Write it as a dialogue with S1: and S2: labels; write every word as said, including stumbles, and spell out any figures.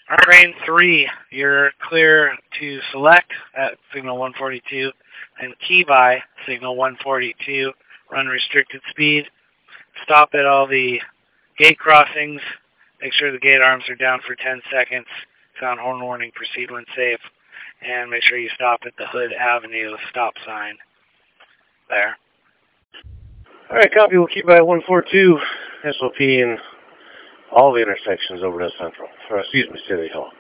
S1: Train three, you're clear to select at signal one forty-two and key by signal one forty-two. Run restricted speed. Stop at all the gate crossings. Make sure the gate arms are down for ten seconds. Sound horn warning, proceed when safe. And make sure you stop at the Hood Avenue stop sign there.
S2: All right, copy. We'll keep by one forty-two S O P in all the intersections over to Central. Or, excuse me, City Hall.